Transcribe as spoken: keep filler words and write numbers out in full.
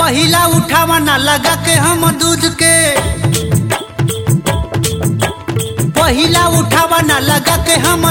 पहिला उठावा ना लगा के हम दूध के, पहिला उठावा ना लगा के हम